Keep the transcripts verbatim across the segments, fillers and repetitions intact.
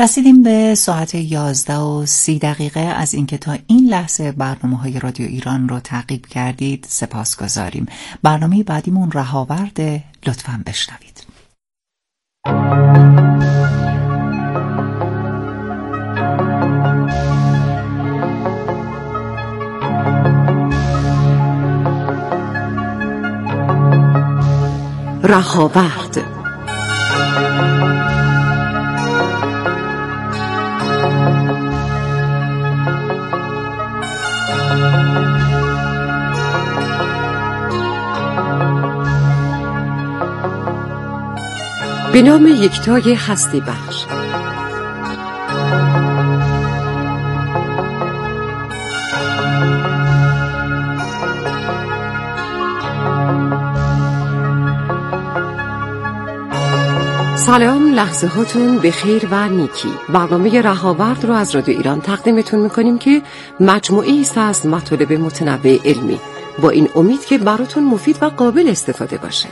رسیدیم به ساعت یازده و سی دقیقه از اینکه تا این لحظه برنامه‌های رادیو ایران رو تعقیب کردید سپاس گذاریم. برنامه بعدیمون رهاورده، لطفاً بشنوید. رهاورد. به نام یکتای هستی بخش. سلام، لحظه هاتون به خیر و نیکی. برنامه رهاورد رو از رادیو ایران تقدیمتون میکنیم که مجموعی است از مطالب متنوع علمی، با این امید که براتون مفید و قابل استفاده باشه.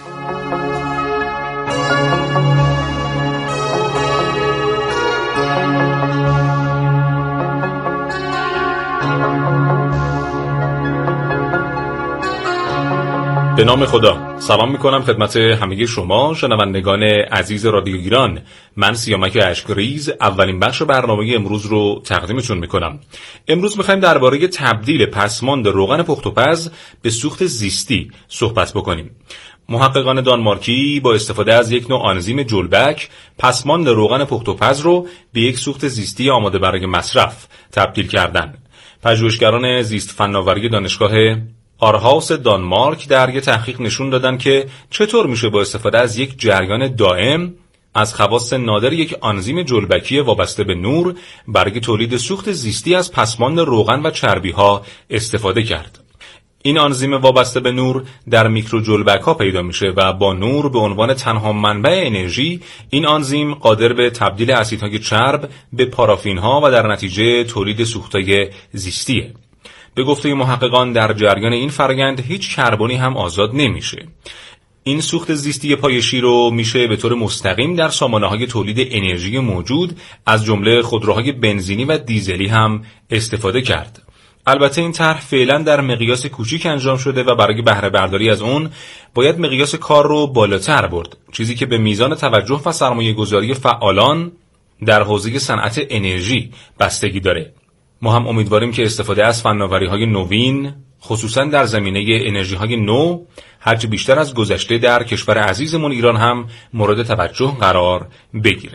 به نام خدا. سلام میکنم خدمت همه شما شنوندگان عزیز رادیو ایران. من سیامک اشکریز اولین بخش برنامه امروز رو تقدیمتون میکنم. امروز میخوایم درباره تبدیل پسماند روغن پخت و پز به سوخت زیستی صحبت بکنیم. محققان دانمارکی با استفاده از یک نوع آنزیم جلبک پسماند روغن پخت و پز رو به یک سوخت زیستی آماده برای مصرف تبدیل کردند. پژوهشگران زیست فناوری دانشگاه آرهاوس دانمارک در یک تحقیق نشون دادن که چطور میشه با استفاده از یک جریان دائم از خواص نادر یک آنزیم جلبکی وابسته به نور برای تولید سوخت زیستی از پسماند روغن و چربی ها استفاده کرد. این آنزیم وابسته به نور در میکرو جلبک ها پیدا میشه و با نور به عنوان تنها منبع انرژی این آنزیم قادر به تبدیل اسیدهای چرب به پارافین ها و در نتیجه تولید سوختهای زیستیه. به گفته محققان در جریان این فرآیند هیچ کربنی هم آزاد نمیشه. این سوخت زیستی پایشی رو میشه به طور مستقیم در سامانه‌های تولید انرژی موجود از جمله خودروهای بنزینی و دیزلی هم استفاده کرد. البته این طرح فعلا در مقیاس کوچیک انجام شده و برای بهره برداری از اون باید مقیاس کار رو بالاتر برد، چیزی که به میزان توجه و سرمایه گذاری فعالان در حوزه صنعت انرژی بستگی داره. ما هم امیدواریم که استفاده از فناوری‌های نوین خصوصا در زمینه انرژی‌های نو هرچه بیشتر از گذشته در کشور عزیزمون ایران هم مورد توجه قرار بگیره.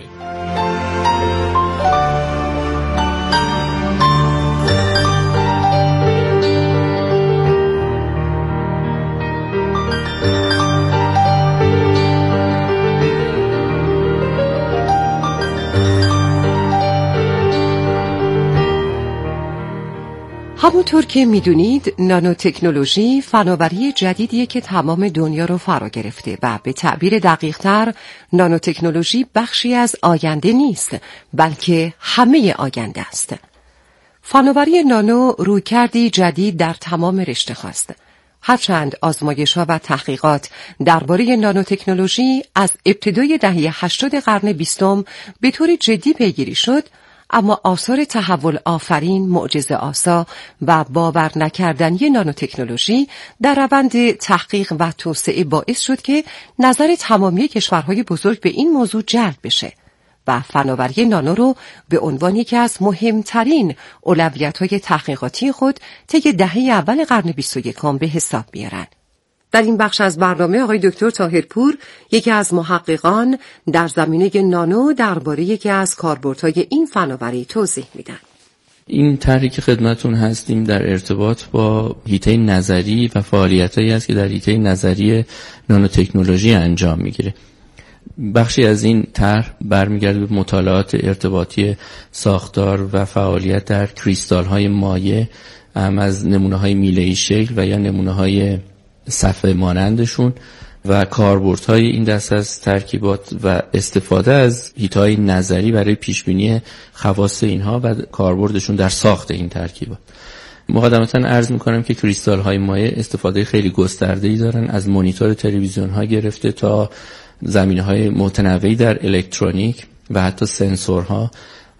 همونطور که میدونید نانوتکنولوژی فناوری جدیدیه که تمام دنیا رو فرا گرفته و به تعبیر دقیق‌تر نانوتکنولوژی بخشی از آینده نیست بلکه همه آینده است. فناوری نانو رویکردی جدید در تمام رشته هاست. هرچند آزمایش‌ها و تحقیقات درباره نانوتکنولوژی از ابتدای دهه هشتاد قرن بیستم به طور جدی پیگیری شد، اما آثار تحول آفرین، معجزه آسا و باور نکردنی نانوتکنولوژی در روند تحقیق و توسعه باعث شد که نظر تمامی کشورهای بزرگ به این موضوع جلب بشه و فناوری نانو رو به عنوان یکی از مهمترین اولویت‌های تحقیقاتی خود طی دهه اول قرن بیست و یکم به حساب میارن. در این بخش از برنامه آقای دکتر طاهرپور، یکی از محققان در زمینه نانو، درباره یکی از کاربردهای این فناوری توضیح میدن. این طرحی که خدمتون هستیم در ارتباط با حیطه نظری و فعالیتایی است که در حیطه نظری نانوتکنولوژی انجام میگیره. بخشی از این طرح برمیگرده به مطالعات ارتباطی ساختار و فعالیت در کریستال‌های مایع، هم از نمونه‌های میله‌ای شکل و یا نمونه‌های صفحه مانندشون و کاربردهای این دست از ترکیبات و استفاده از حیطه‌های نظری برای پیشبینی خواص اینها و کاربردشون در ساخت این ترکیبات. مقدمتاً عرض می‌کنم که کریستال‌های مایع استفاده خیلی گسترده‌ای دارن، از مانیتور تلویزیون‌ها گرفته تا زمینه‌های متنوعی در الکترونیک و حتی سنسورها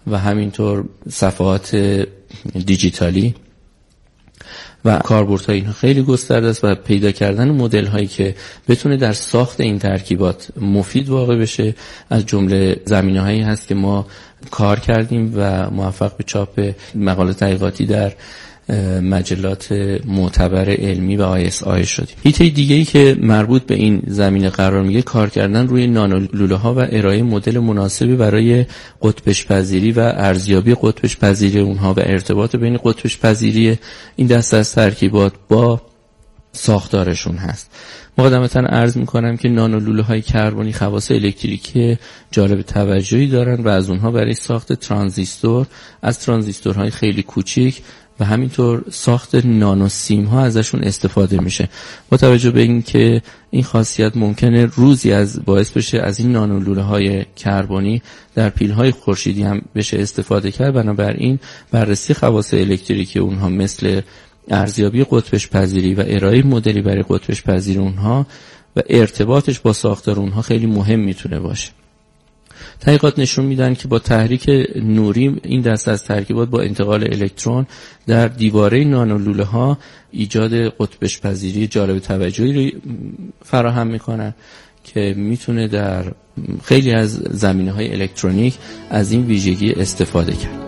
و همینطور صفحات دیجیتالی و کاربردهای اینها خیلی گسترده است و پیدا کردن مدل هایی که بتونه در ساخت این ترکیبات مفید واقع بشه از جمله زمینه هایی هست که ما کار کردیم و موفق به چاپ مقاله تحقیقاتی در مجلات معتبر علمی و آی اس آی شدیم. حیطه دیگه‌ای که مربوط به این زمینه قرار میگیره کار کردن روی نانو لوله ها و ارائه مدل مناسبی برای قطبش پذیری و ارزیابی قطبش پذیری اونها و ارتباط بین قطبش پذیری این دسته از ترکیبات با ساختارشون هست. مقدمتاً عرض میکنم که نانو لوله های کربنی خواص الکتریکی جالب توجهی دارن و از اونها برای ساخت ترانزیستور از ترانزیستورهای خیلی کوچیک و همینطور ساخت نانو سیم ها ازشون استفاده میشه. با توجه به این که این خاصیت ممکنه روزی از باعث بشه از این نانو لوله های کربنی در پیل های خورشیدی هم بشه استفاده کرد، بنابراین بررسی خواص الکتریکی اونها مثل ارزیابی قطبش پذیری و ارائه مدلی برای قطبش پذیری اونها و ارتباطش با ساختار اونها خیلی مهم میتونه باشه. تحقیقات نشون میدن که با تحریک نوری این دسته از ترکیبات با انتقال الکترون در دیواره نانو لوله ها ایجاد قطبش پذیری جالب توجهی رو فراهم میکنن که میتونه در خیلی از زمینه‌های الکترونیک از این ویژگی استفاده کرد.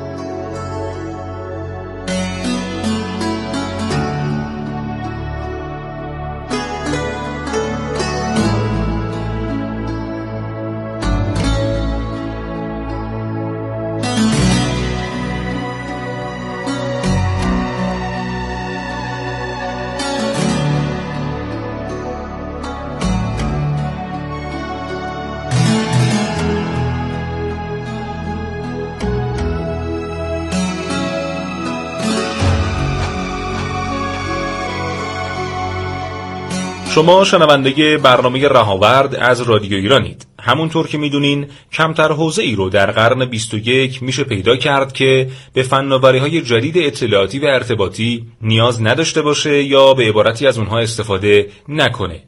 شما شنونده برنامه رهاورد از رادیو ایرانید. همونطور که میدونین کمتر حوزه ای رو در قرن بیست و یک میشه پیدا کرد که به فناوری‌های جدید اطلاعاتی و ارتباطی نیاز نداشته باشه یا به عبارتی از اونها استفاده نکنه.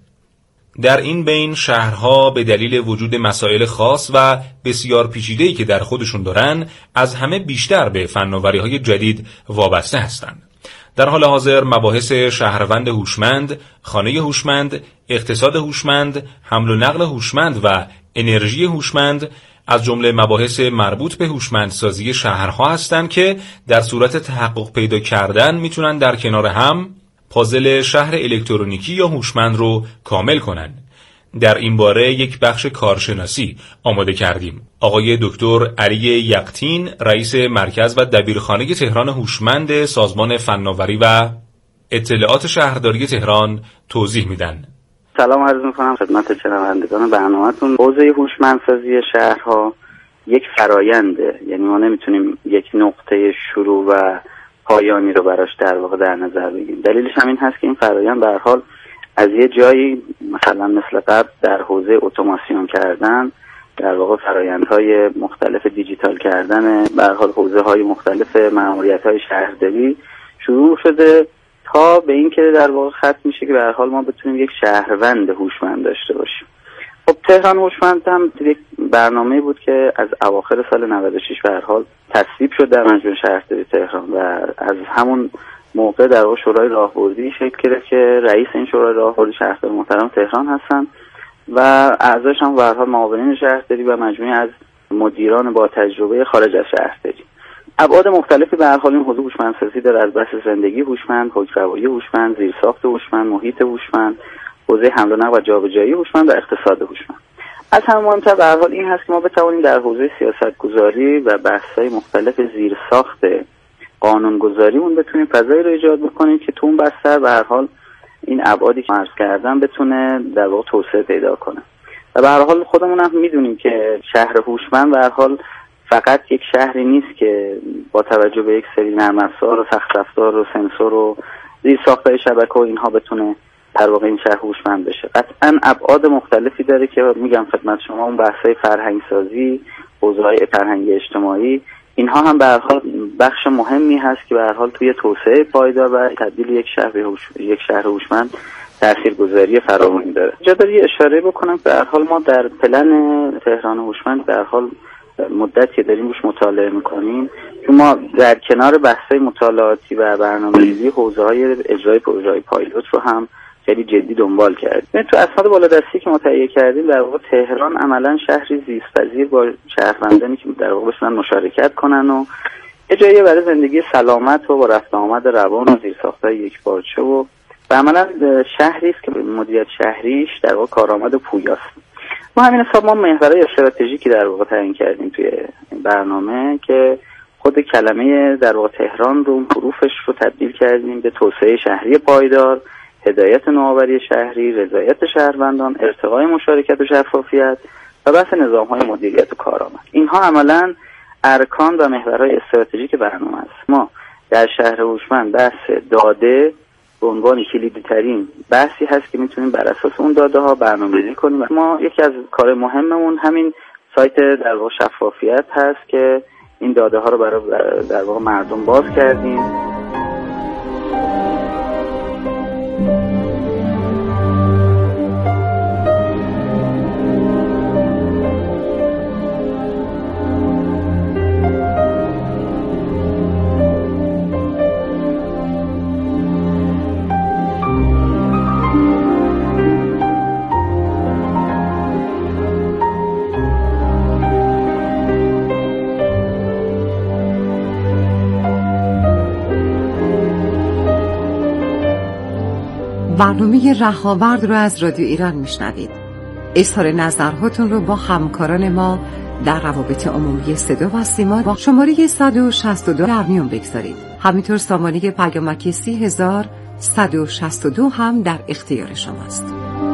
در این بین شهرها به دلیل وجود مسائل خاص و بسیار پیچیده‌ای که در خودشون دارن از همه بیشتر به فناوری‌های جدید وابسته هستند. در حال حاضر مباحث شهروند هوشمند، خانه هوشمند، اقتصاد هوشمند، حمل و نقل هوشمند و انرژی هوشمند از جمله مباحث مربوط به هوشمندسازی شهرها هستند که در صورت تحقق پیدا کردن میتونن در کنار هم پازل شهر الکترونیکی یا هوشمند رو کامل کنن. در این باره یک بخش کارشناسی آماده کردیم. آقای دکتر علی یقطین، رئیس مرکز و دبیرخانه تهران هوشمند سازمان فناوری و اطلاعات شهرداری تهران توضیح میدن. سلام عرض میکنم خدمت شنوندگان برنامه‌تون. حوزه هوشمندسازی شهرها یک فراینده، یعنی ما نمیتونیم یک نقطه شروع و پایانی رو براش در واقع در نظر بگیریم. دلیلش همین هست که این فرایند به هر حال از یه جایی مثلا مثل قبل در حوزه اتوماسیون کردن، در واقع فرآیندهای مختلف دیجیتال کردن، به هر حال حوزه‌های مختلف مأموریت‌های شهرداری شروع شده تا به این که در واقع ختم میشه که به هر حال ما بتونیم یک شهروند هوشمند داشته باشیم. خب تهران هوشمند هم یک برنامه بود که از اواخر سال نود و شش به هر حال تصویب شد در مجمع شهرداری تهران و از همون موقع در واقع شورای راهبردی شکل گرفت که رئیس این شورای راهبردی شهردار محترم تهران هستن و اعضاش هم به هر حال معاونین شهرداری و مجموعه از مدیران با تجربه خارج از شهرداری. ابعاد مختلفی به هر حال این حوزه هوشمندسازی داره، از بحث زندگی هوشمند، حکم‌روایی هوشمند، زیرساخت هوشمند، محیط هوشمند، حوزه حمل و نقل و جابجایی هوشمند و اقتصاد هوشمند. از همه مهمتر به هر حال این هست که ما بتوانیم در حوزه سیاست‌گذاری و بحث‌های مختلف زیرساخت قانونگذاریمون بتونیم فضایی رو ایجاد بکنیم که تو اون بستر به هر حال این ابعادی که عرض کردم بتونه در واقع توسعه پیدا کنه. و به هر حال خودمون هم میدونیم که شهر هوشمند به هر حال فقط یک شهری نیست که با توجه به یک سری نرم افزار و سخت افزار و سنسور و زیرساخت‌های شبکه و اینها بتونه در واقع این شهر هوشمند بشه. قطعاً ابعاد مختلفی داره که میگم خدمت شما، اون بحث‌های فرهنگ سازی، حوزه‌های فرهنگ اجتماعی، اینها هم به هر حال بخش مهمی هست که به هر حال توی توسعه پایدار و تبدیل یک شهر به هوش... یک شهر هوشمند تاثیرگذاری فراوانی داره. جا داره اشاره بکنم که به هر حال ما در پلن تهران هوشمند به هر حال مدتی داریم روش مطالعه میکنیم، چون ما در کنار بحث‌های مطالعاتی و برنامه‌ریزی حوزه‌های اجرای پروژه‌های پایلوت رو هم خیلی جدی دنبال کردیم. تو اسناد بالادستی که ما تهیه کردیم در واقع تهران عملاً شهری زیست‌پذیر با شهروندانی که در واقع بتونن مشارکت کنن و یه جایی برای زندگی سلامت و با رفت آمد روان و زیرساخت‌های یکپارچه و و عملاً شهری است که مدیریت شهریش در واقع کارآمد و پویاست. ما همین حساب ما محورهای استراتژیکی در واقع تعیین کردیم توی این برنامه که خود کلمه در واقع تهران رو، حروفش رو تبدیل کردیم به توسعه شهری پایدار، هدایت نوآوری شهری، رضایت شهروندان، ارتقای مشارکت و شفافیت و بحث نظام‌های مدیریت و کارآمد. اینها عملاً ارکان و محورهای استراتژیک برنامه است. ما در شهر هوشمند بحث داده به عنوان کلیدی ترین بحثی هست که میتونیم بر اساس اون داده ها برنامه‌ریزی کنیم. ما یکی از کار مهممون همین سایت در واقع شفافیت هست که این داده ها رو برای در واقع مردم باز کردیم. برنامه رهاورد رو از رادیو ایران میشنوید. اظهار نظرهاتون رو با همکاران ما در روابط عمومی صدا و سیما با شماره صد و شصت و دو در میون بگذارید. همینطور سامانه پیامک سی هزار صد و شصت و دو هم در اختیار شماست.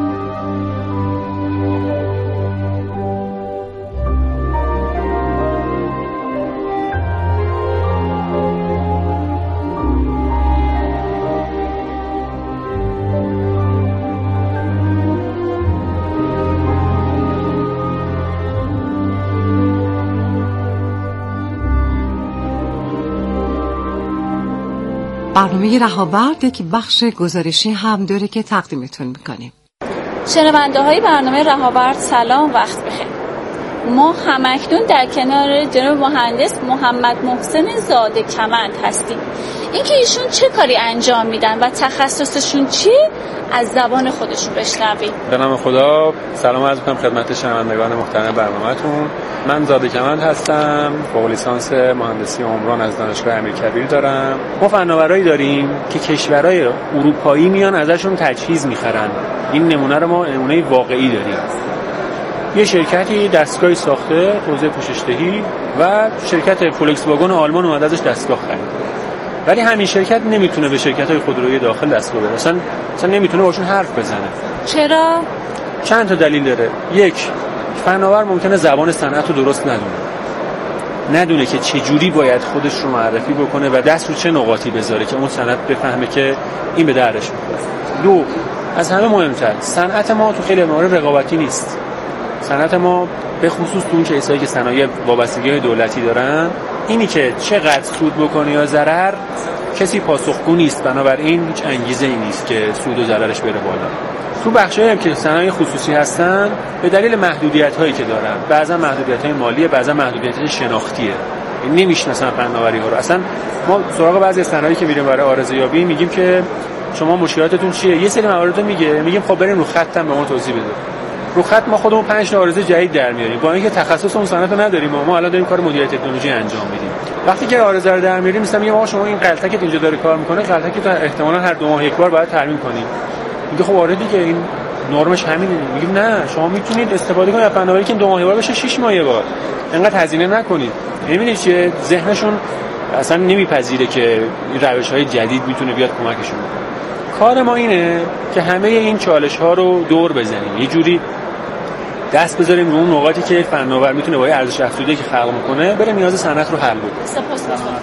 برنامه رهاورد یک بخش گزارشی هم داره که تقدیمتون میکنیم. شنونده های برنامه رهاورد سلام، وقت بخیر. ما همکنون در کنار جناب مهندس محمد محسن زاده کمند هستیم. اینکه ایشون چه کاری انجام میدن و تخصصشون چیه از زبان خودشون بشنویم. به نام خدا، سلام عرض می‌کنم خدمت شنوندگان محترم برنامه‌تون. من زاده کمند هستم، فوق لیسانس مهندسی عمران از دانشگاه امیرکبیر دارم. ما فناورایی داریم که کشورهای اروپایی میان ازشون تجهیز می‌خرن. این نمونه رو ما نمونه واقعی داریم. یه شرکتی دستگاهی ساخته، حوزه پوشش‌دهی، و شرکت فولکس واگن آلمان اومد ازش دستگاه خرید. ولی همین شرکت نمیتونه به شرکت‌های خودرویی داخل دستگاه بده. اصلا اصلا نمیتونه باشون حرف بزنه. چرا؟ چند تا دلیل داره. یک، فناور ممکنه زبان صنعت رو درست ندونه. ندونه که چه جوری باید خودش رو معرفی بکنه و دست رو چه نقاطی بذاره که اون صنعت بفهمه که این به دردش می‌خوره. دو، از همه مهمتر، صنعت ما تو خیلی موارد رقابتی نیست. صنعت ما به خصوص تو اون کیسایی که صنایع وابستگی دولتی دارن، اینی که چقدر سود بکنه یا ضرر کسی پاسخگو نیست، بنابراین هیچ انگیزه‌ای نیست که سود و ضررش بره بالا. تو بخشایی هم که صنایع خصوصی هستن به دلیل محدودیت‌هایی که دارن، بعضا محدودیت‌های مالیه، بعضا محدودیت‌های شناختیه، یعنی نمی‌شناسن فناوری‌ها رو. اصلا ما سراغ بعضی صنایعی که میریم برای عارضه‌یابی میگیم که شما مشکلاتتون چیه؟ یه سری موارد رو میگه، میگیم خب بریم رو خط هم به ما توضیح بده. رو خط ما خودمون پنج تا عارضه جدید در میاریم، با اینکه تخصص اون صنعت رو نداریم. ما الان داریم کار مدیریت تکنولوژی انجام میدیم. وقتی که عارضه رو در میاریم مثلا میگم آقا شما این غلطه که اینجا داره کار میکنه، غلطه که احتمالاً هر دو ماه یک بار باید ترمیم کنیم. میگه خب آره دیگه این نرمش همینه. میگیم نه، شما میتونید استفاده کنید از فناوری که دو ماه یک بار بشه شش ماه یک بار. اینقدر هزینه نکنید. ببینید چه ذهنشون اصلا نمیپذیره که این روش‌های جدید میتونه بیاد کمکشون بکنه. کار ما اینه که همه این چالش‌ها رو دور بزنیم، یه جوری دست بذاریم رو اون نقاطی که فناور میتونه با ارزش افزوده که خلق میکنه بره نیاز صنعت رو حل بکنه. سپاسگزارم.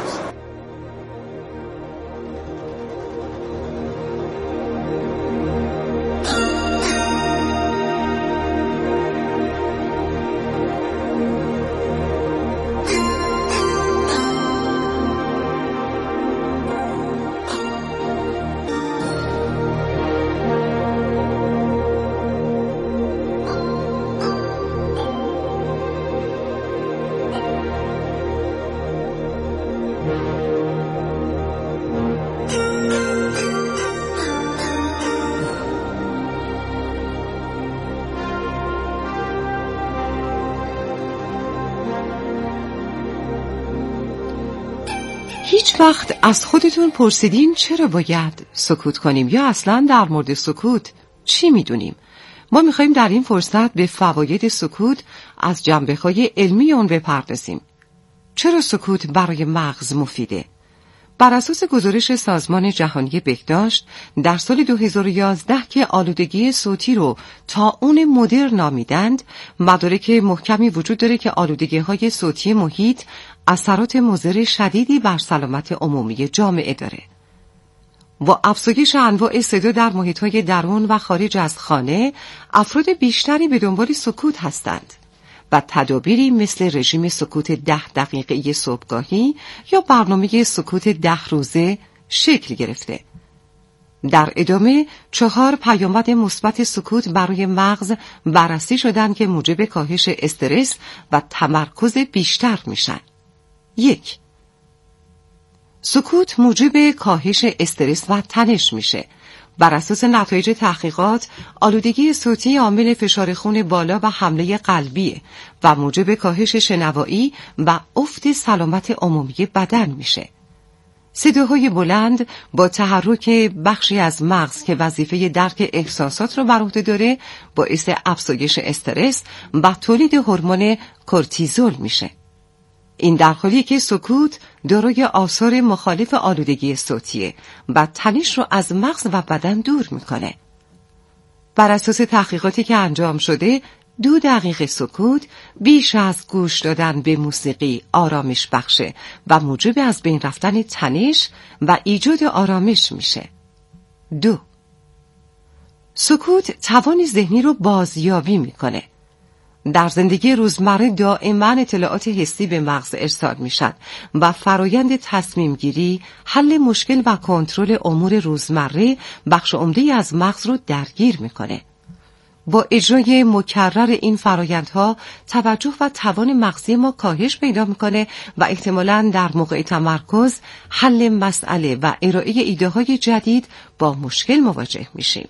هیچ وقت از خودتون پرسیدین چرا باید سکوت کنیم یا اصلا در مورد سکوت چی میدونیم؟ ما میخواییم در این فرصت به فواید سکوت از جنبه‌های علمی اون بپردازیم. چرا سکوت برای مغز مفیده؟ بر اساس گزارش سازمان جهانی بهداشت در سال دو هزار و یازده که آلودگی صوتی رو طاعون مدر نامیدند، مدارک محکمی وجود داره که آلودگی‌های صوتی محیط اثرات مضر شدیدی بر سلامت عمومی جامعه داره. با افزایش انواع صدا در محیط‌های درون و خارج از خانه، افراد بیشتری به دنبال سکوت هستند و تدابیری مثل رژیم سکوت ده دقیقه صبحگاهی یا برنامه سکوت ده روزه شکل گرفته. در ادامه چهار پیامد مثبت سکوت برای مغز بررسی شدند که موجب کاهش استرس و تمرکز بیشتر میشن. یک، سکوت موجب کاهش استرس و تنش میشه. بر اساس نتایج تحقیقات، آلودگی صوتی عامل فشار خون بالا و حمله قلبیه و موجب کاهش شنوایی و افت سلامت عمومی بدن میشه. صداهای بلند با تحرک بخشی از مغز که وظیفه درک احساسات رو بر عهده داره، باعث افزایش استرس و تولید هورمون کورتیزول میشه. این در حالیه که سکوت دارای آثار مخالف آلودگی صوتیه و تنش رو از مغز و بدن دور میکنه. بر اساس تحقیقاتی که انجام شده، دو دقیقه سکوت بیش از گوش دادن به موسیقی آرامش بخشه و موجب از بین رفتن تنش و ایجاد آرامش میشه. دو، سکوت توان ذهنی رو بازیابی میکنه. در زندگی روزمره دائما اطلاعات حسی به مغز ارسال میشن و فرایند تصمیم گیری، حل مشکل و کنترل امور روزمره بخش عمده‌ای از مغز رو درگیر میکنه. با اجرای مکرر این فرایندها توجه و توان مغزی ما کاهش پیدا میکنه و احتمالاً در موقع تمرکز، حل مسئله و ارائه ایده‌های جدید با مشکل مواجه میشیم.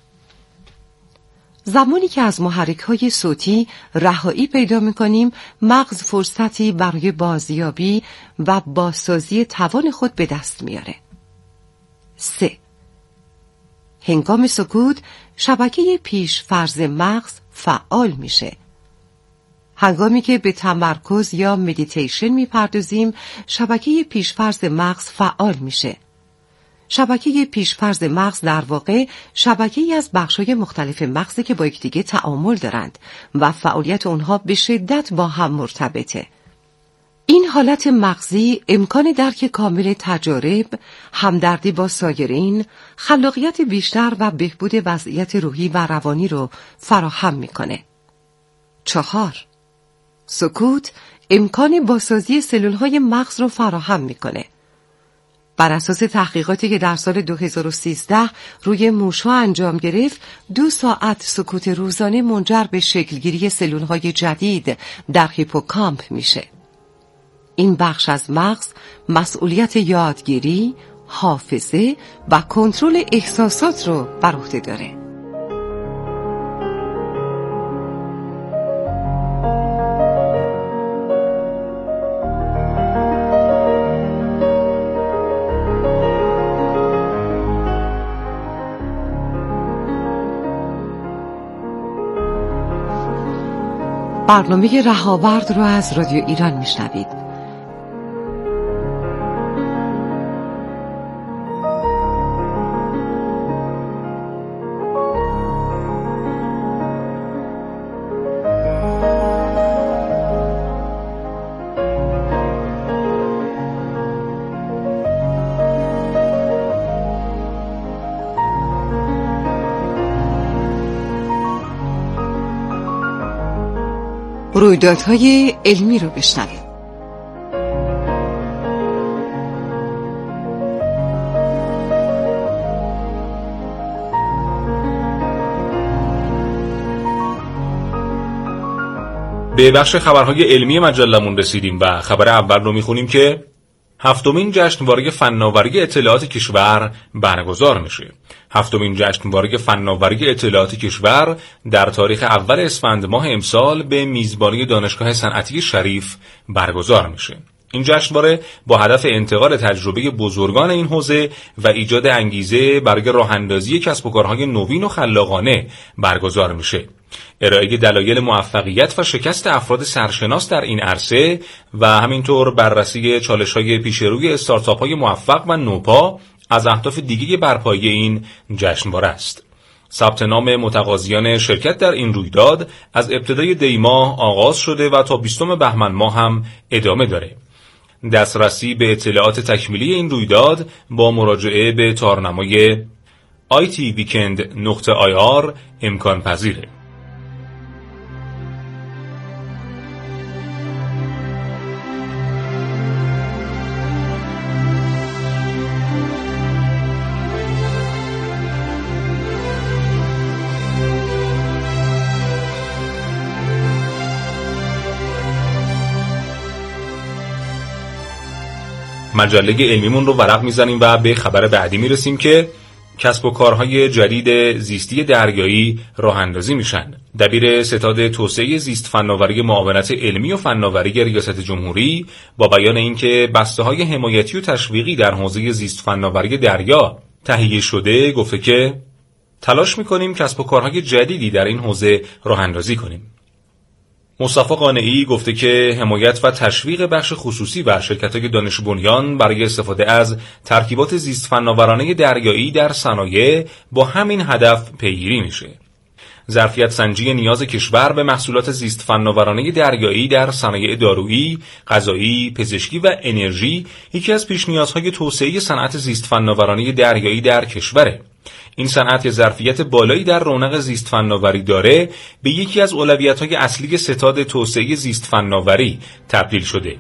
زمانی که از محرک‌های صوتی رهایی پیدا می‌کنیم، مغز فرصتی برای بازیابی و بازسازی توان خود به دست میاره. سه، هنگام سکوت شبکه پیش فرض مغز فعال میشه. هنگامی که به تمرکز یا مدیتیشن میپردازیم، شبکه پیش فرض مغز فعال میشه. شبکه پیش‌فرض مغز در واقع شبکه‌ای از بخش‌های مختلف مغزی که با یکدیگه تعامل دارند و فعالیت اونها به شدت با هم مرتبطه. این حالت مغزی امکان درک کامل تجارب، همدردی با سایرین، خلاقیت بیشتر و بهبود وضعیت روحی و روانی رو فراهم میکنه. چهار، سکوت امکان بازسازی سلول‌های مغز رو فراهم میکنه. بر اساس تحقیقاتی که در سال دو هزار و سیزده روی موش‌ها انجام گرفت، دو ساعت سکوت روزانه منجر به شکلگیری سلول‌های جدید در هیپوکامپ میشه. این بخش از مغز مسئولیت یادگیری، حافظه و کنترل احساسات رو بر عهده داره. برنامه رهاورد رو از رادیو ایران میشنوید. رویدادهای علمی رو بشنویم. به بخش خبرهای علمی مجلمون رسیدیم و خبر اول رو میخونیم که هفتمین جشنواره فناوری اطلاعات کشور برگزار میشه. هفتمین جشنواره فناوری اطلاعات کشور در تاریخ اول اسفند ماه امسال به میزبانی دانشگاه صنعتی شریف برگزار میشه. این جشنواره با هدف انتقال تجربه بزرگان این حوزه و ایجاد انگیزه برای راه‌اندازی کسب و کارهای نوین و خلاقانه برگزار میشه. ارائه دلایل موفقیت و شکست افراد سرشناس در این عرصه و همینطور بررسی چالش‌های پیشروی استارتاپ‌های موفق و نوپا از اهداف دیگه برپایی این جشنواره است. ثبت نام متقاضیان شرکت در این رویداد از ابتدای دی ماه آغاز شده و تا بیستم بهمن ماه هم ادامه داره. دسترسی به اطلاعات تکمیلی این رویداد با مراجعه به تارنمای آی تی ویکند نقطه آی آر امکان پذیره. مجله علمیمون رو ورق میزنیم و به خبر بعدی میرسیم که کسب و کارهای جدید زیستی دریایی راه اندازی میشن. دبیر ستاد توسعه زیست فناوری معاونت علمی و فناوری ریاست جمهوری با بیان اینکه بسته‌های حمایتی و تشویقی در حوزه زیست فناوری دریا تهیه شده، گفته که تلاش میکنیم کسب و کارهای جدیدی در این حوزه راه اندازی کنیم. مصطفی قانعی گفته که حمایت و تشویق بخش خصوصی و شرکت‌های دانش بنیان برای استفاده از ترکیبات زیست فناورانه دریایی در صنایع با همین هدف پیگیری میشه. ظرفیت سنجی نیاز کشور به محصولات زیست فناورانه دریایی در صنایع دارویی، غذایی، پزشکی و انرژی یکی از پیش نیازهای توسعه صنعت زیست فناورانه دریایی در کشوره. این صنعت که ظرفیت بالایی در رونق زیست فناوری داره، به یکی از اولویت‌های اصلی ستاد توسعه زیست فناوری تبدیل شده.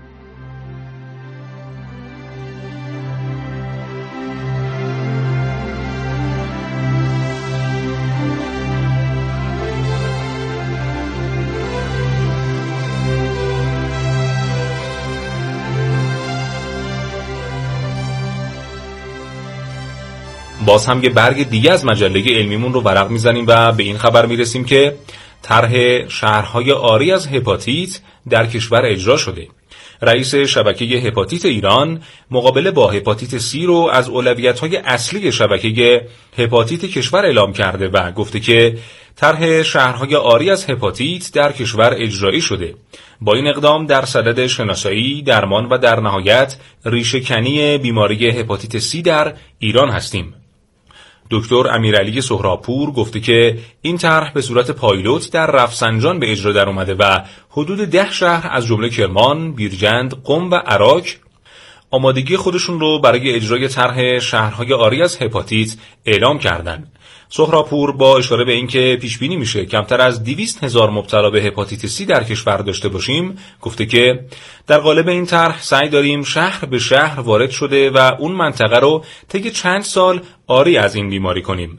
باز هم یه برگ دیگه از مجله علمیمون رو ورق میزنیم و به این خبر میرسیم که طرح شهرهای عاری از هپاتیت در کشور اجرا شده. رئیس شبکه هپاتیت ایران مقابله با هپاتیت سی رو از اولویت‌های اصلی شبکه هپاتیت کشور اعلام کرده و گفته که طرح شهرهای عاری از هپاتیت در کشور اجرایی شده. با این اقدام در صدد شناسایی، درمان و در نهایت ریشه‌کنی بیماری هپاتیت سی در ایران هستیم. دکتر امیرعلی سهرابپور گفته که این طرح به صورت پایلوت در رفسنجان به اجرا در اومده و حدود ده شهر از جمله کرمان، بیرجند، قم و عراق آمادگی خودشون رو برای اجرای طرح شهرهای عاری از هپاتیت اعلام کردند. سهرابپور با اشاره به اینکه پیش بینی میشه کمتر از دویست هزار مبتلا به هپاتیت سی در کشور داشته باشیم، گفته که در قالب این طرح سعی داریم شهر به شهر وارد شده و اون منطقه رو طی چند سال عاری از این بیماری کنیم.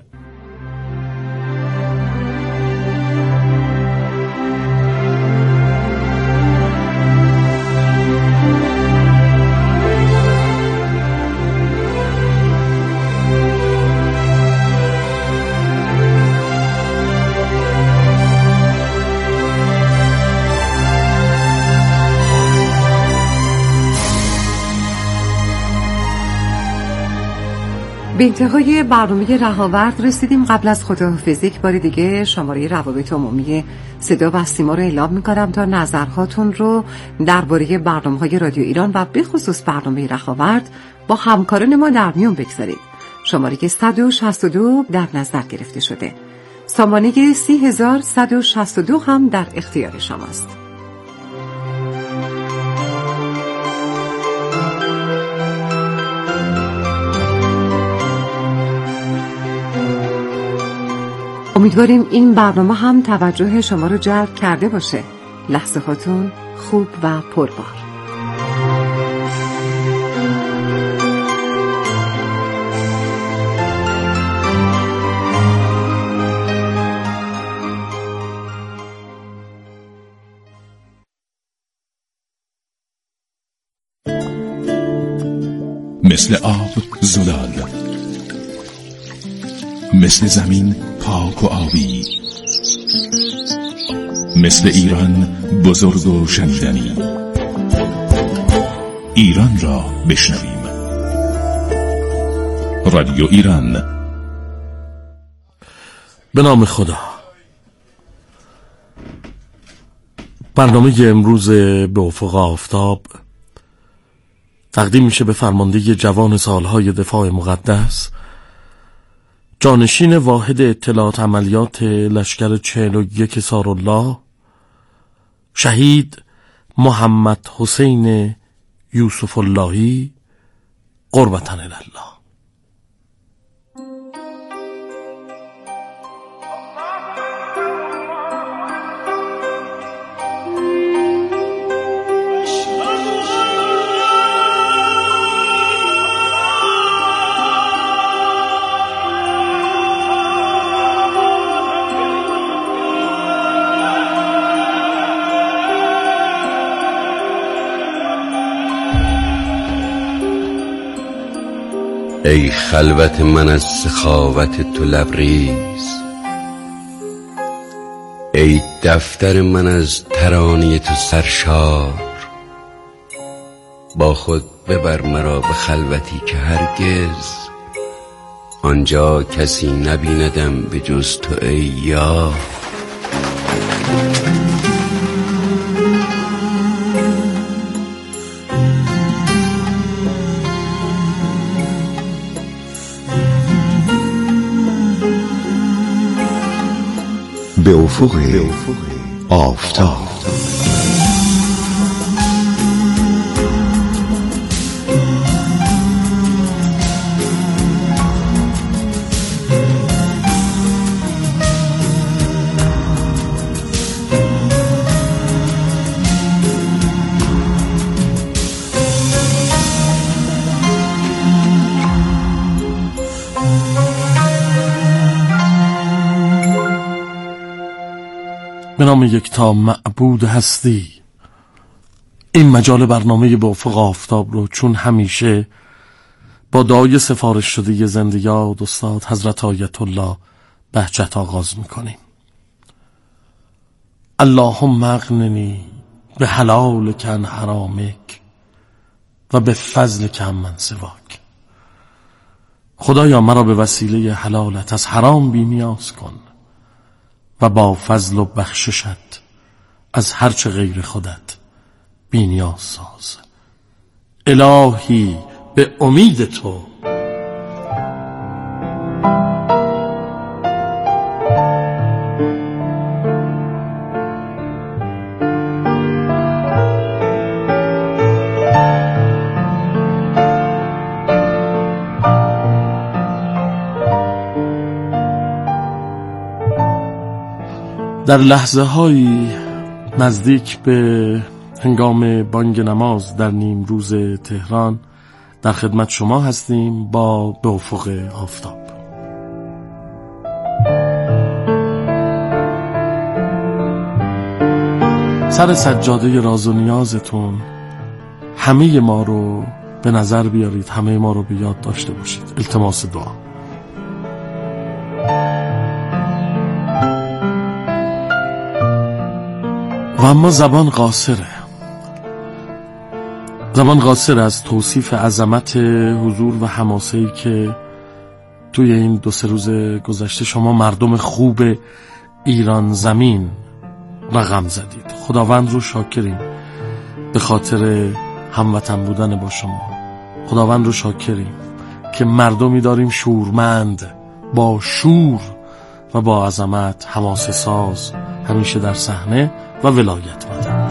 به انتهای برنامه رهاورد رسیدیم. قبل از خداحافظی یک بار دیگه شماره روابط عمومی صدا و سیما رو اعلام می‌کنم تا نظرهاتون رو درباره برنامه‌های رادیو ایران و به خصوص برنامه رهاورد با همکاران ما در میون بگذارید. شماره که صد و شصت و دو در نظر گرفته شده. سامانه سی هزار صد و شصت و دو هم در اختیار شماست. امیدواریم این برنامه هم توجه شما رو جلب کرده باشه. لحظه هاتون خوب و پربار. مثل آب زلال، مثل زمین پاک و آبی، مثل ایران بزرگ و شنیدنی. ایران را بشنویم. رادیو ایران. به نام خدا. برنامه امروز به افق آفتاب تقدیم میشه به فرمانده جوان سالهای دفاع مقدس، جانشین واحد اطلاعات عملیات لشکر چهل و یک سارالله، شهید محمد حسین یوسف اللهی قربتن الله. ای خلوت من از سخاوت تو لبریز، ای دفتر من از ترانه تو سرشار، با خود ببر مرا به خلوتی که هرگز آنجا کسی نبیندم به جز تو ای یار. به افق آفتاب. به نام یکتا معبود هستی، این مجال برنامه به افق آفتاب رو چون همیشه با دعای سفارش شده زنده یاد استاد حضرت آیت الله بهجت آغاز میکنیم. اللهم اغننی به حلالک عن حرامک و به فضلک عمن سواک. خدایا مرا به وسیله حلالت از حرام بی نیاز کن و با فضل و بخششت از هرچه غیر خودت بی نیاز ساز. الهی به امید تو در لحظه هایی نزدیک به هنگام بانگ نماز در نیم روز تهران در خدمت شما هستیم با به افق آفتاب. سر سجاده راز و نیازتون همه ما رو به نظر بیارید، همه ما رو به یاد داشته باشید. التماس دعا. و اما زبان قاصره، زبان قاصر از توصیف عظمت حضور و حماسه‌ای که توی این دو سه روز گذشته شما مردم خوب ایران زمین رقم زدید. خداوند رو شاکریم به خاطر هموطن بودن با شما. خداوند رو شاکریم که مردمی داریم شورمند، با شور و با عظمت، حماسه ساز، همیشه در صحنه و ولایتمند.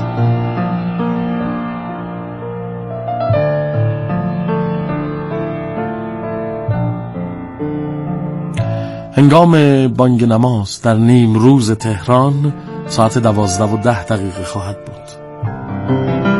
هنگام بانگ نماز در نیم روز تهران ساعت دوازده و ده دقیقه خواهد بود.